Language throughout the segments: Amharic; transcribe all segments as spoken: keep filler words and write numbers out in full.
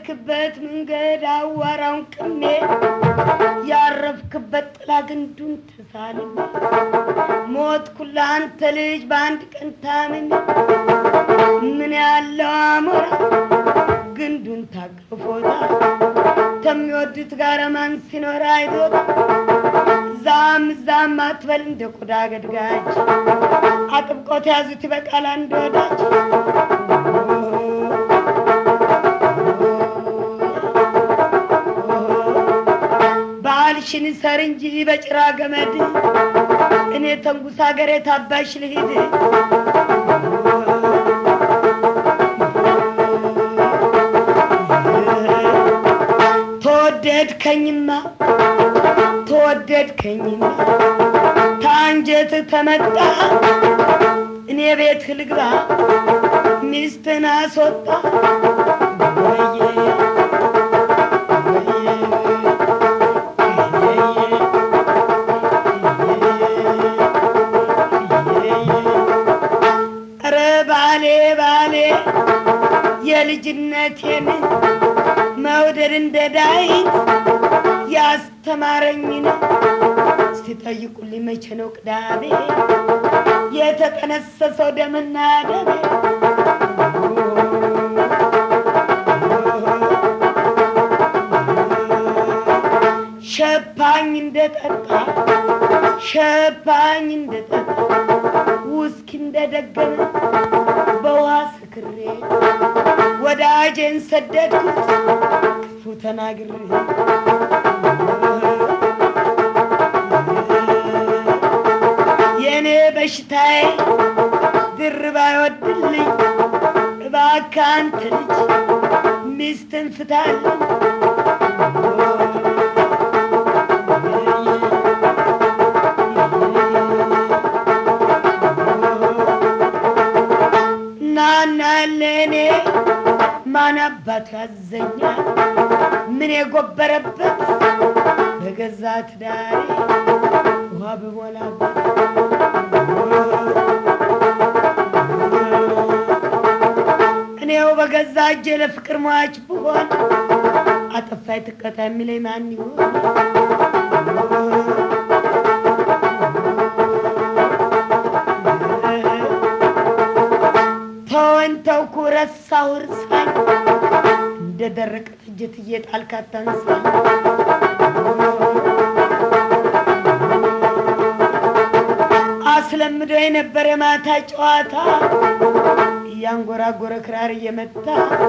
የሄድክበት መንገድ አዋራውን ቅሜ ያረፍክበት ጥላ ግንዱን ተሳልሜ ሞትኩላ አንተ ልጅ በአንድ ቀን ታምሜ ምን ያለው አሞራ ግንዱን ታቅፎታል ተሚወዱት ጋር ማን ሲኖር አይዶት ዛም ዛም አትበል እንደ ቆዳ ገድጋጅ አጥብቆት ያዙት ይበቃል አንድ ወዳጅ ባልሽን ሰር እንጂ በጭራ ገመድ እኔ ተንጉሳ ገሬ ታባሽ ልሂድ ተወደድከኝማ ተወደድከኝማ ታንጀት ተመጣ እኔ ቤት ልግባ ሚስትን አስወጣ ኧረ ባሌ ባሌ የልጅነቴን መውደድ እንደዳይት ያስተማረኝን ሲጠይቁልኝ መቼ ነው ቅዳሜ የተጠነሰሰው ደምና ደሜ ሸፓኝ እንደጠጣ ሸፓኝ እንደጠጣ ውስኪ እንደደገመ በውሃ ስክሬ ወዳጄን ሰደድኩት ክፉ ተናግሬ የኔ በሽታዬ ድርባ ይወድልኝ እባክህ አንተ ልጅ ሚስትን ፍታልኝ ናናለኔ ማን አባት ያዘኛል ምን የጎበረበት በገዛ ትዳሬ ውሃ በሞላበት እኔው በገዛ እጄ ለፍቅር ሟች ብሆን አጠፋይ ትቀጣ የሚለኝ ማን ይሆን ተወንተው ኩረሳው እርሳኝ እንደደረቀ ጥጀት እየጣልካት ታንሳኝ አስለምዶ የነበረ ማታ ጨዋታ ያንጎራጎረ ክራር እየመታ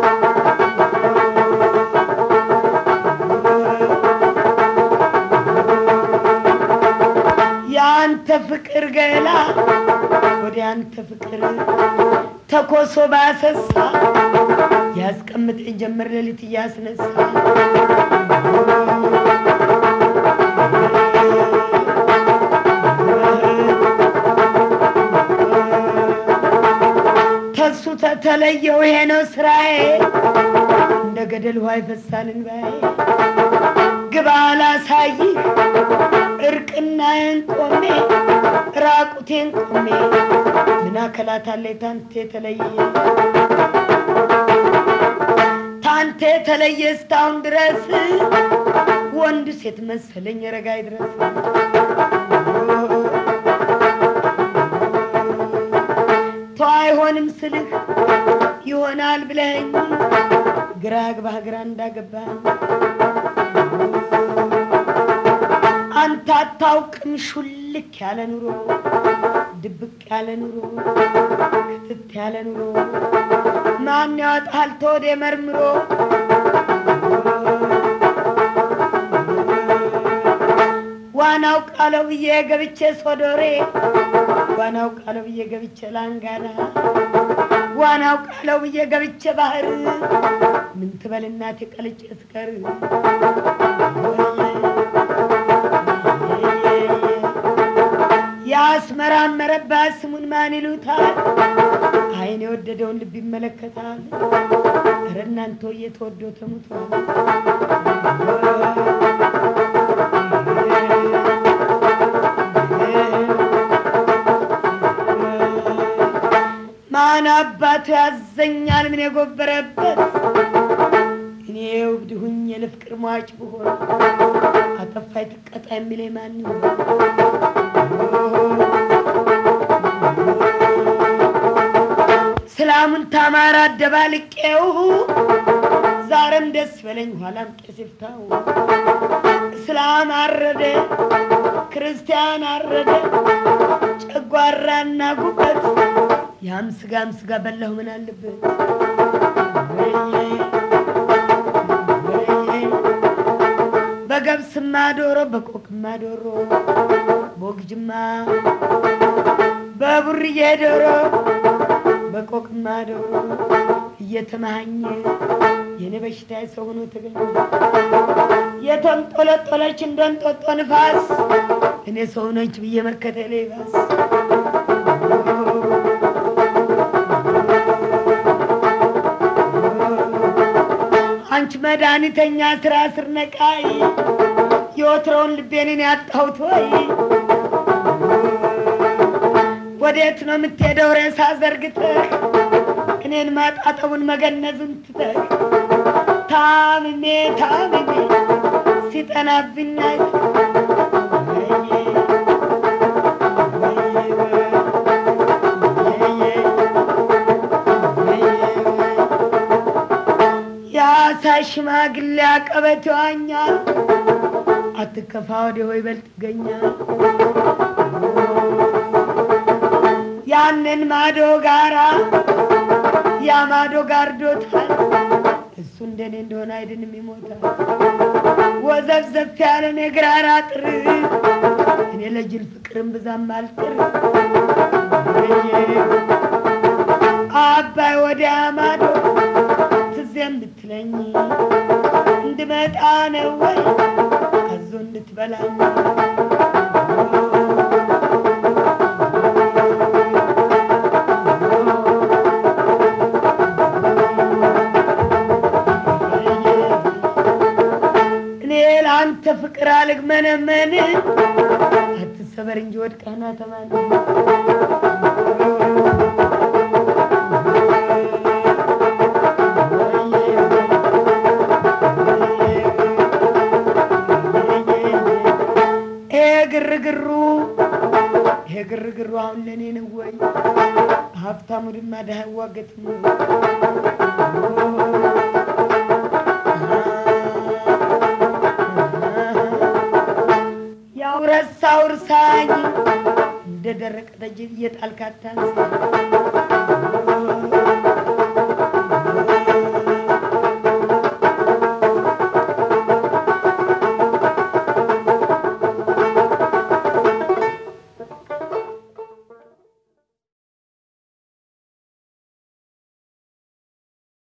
ያንተ ፍቅር ገላ ወደ ያንተ ፍቅር ተኮሶ ባሰሳ ያስቀምጠኝ ጀመር ሌሊት ያስነሳ ተሱ ተተለየው ይሄ ነው ስራዬ እንደ ገደል ውሃ ይፈሳል እንባዬ ግባ ላሳይህ እርቅናዬን ቆሜ ራቁቴን ቆሜ ምን አከላታለኝ ታንተ ተለየ ታንተ ተለየ እስካሁን ድረስ ወንድ ሴት መሰለኝ ረጋይ ድረስ አይሆንም ስልህ ይሆናል ብለኝ ግራ ግባህ ግራ እንዳገባኝ አንተ አታውቅም ሹልክ ያለ ኑሮ ድብቅ ያለ ኑሮ ክትት ያለ ኑሮ ማን ያወጣል ተወደ መርምሮ ዋናው ቃለው ብዬ ገብቼ ሶዶሬ ዋናው ቃለው ብዬ ገብቼ ላንጋና ዋናው ቃለው ብዬ ገብቼ ባህር ምን ትበልናት የቀልጬ ስከር ያስመራመረባት ስሙን ማን ይሉታል አይኔ ወደደውን ልብ ይመለከታል ኧረ እናንተ እየተወዶ ተሙቷል ማን አባቱ ያዘኛል ምን የጎበረበት እኔ ለፍቅር ሟች ብሆን አጠፋይ ትቀጣ የሚለኝ ማን ነው ሰላሙን ታማራ ደባልቄው ዛሬም ደስ በለኝ ኋላም ቄስፍታው እስላም አረደ ክርስቲያን አረደ ጨጓራና ጉበት ያም ስጋም ስጋ በላሁ ምን አለበት በገብስማ ዶሮ በቆቅማ ዶሮ ቦግጅማ በቡርዬ ዶሮ በቆቅማ ዶሮ እየተማኘ የኔ በሽታ ሰው ሆኖ ተገኘ የተንጦለጦለች እንደንጦጦ ንፋስ እኔ ሰው ነች ብዬ መከተሌ ባስ አንቺ መድኃኒተኛ ስራ ስር ነቃይ የወትሮውን ልቤንን ያጣሁት ወይ ወዴት ነው የምትሄደው ሬሳ ዘርግተህ እኔን ማጣጣውን መገነዙን ትተህ ታምሜ ታምሜ ሲጠናብኝ ሽማግሌ አቀበቷኛል አትከፋ ወደ ሆይ በልጥገኛል ያንን ማዶ ጋራ ያ ማዶ ጋርዶታል እሱ እንደኔ እንደሆነ አይደንም ይሞታል ወዘብዘብ ያለ ነግራራ ጥር እኔ ለጅል ፍቅርም ብዛም አልጥር አባይ ወዲያ ማዶ ትዘም ብትለኝ እንድመጣ ነው ወይ አዞ እንድትበላኝ እኔ ላንተ ፍቅር አልግመነመን አትሰበር እንጂ ወድቀህና ተማን ግርግሩ ግርግሩ አሁን ለኔ ነው ወይ ሀብታሙ ድማ ደሃው ዋገትም ያው ረሳው እርሳኝ እንደደረቀ ደጅ እየጣልካታን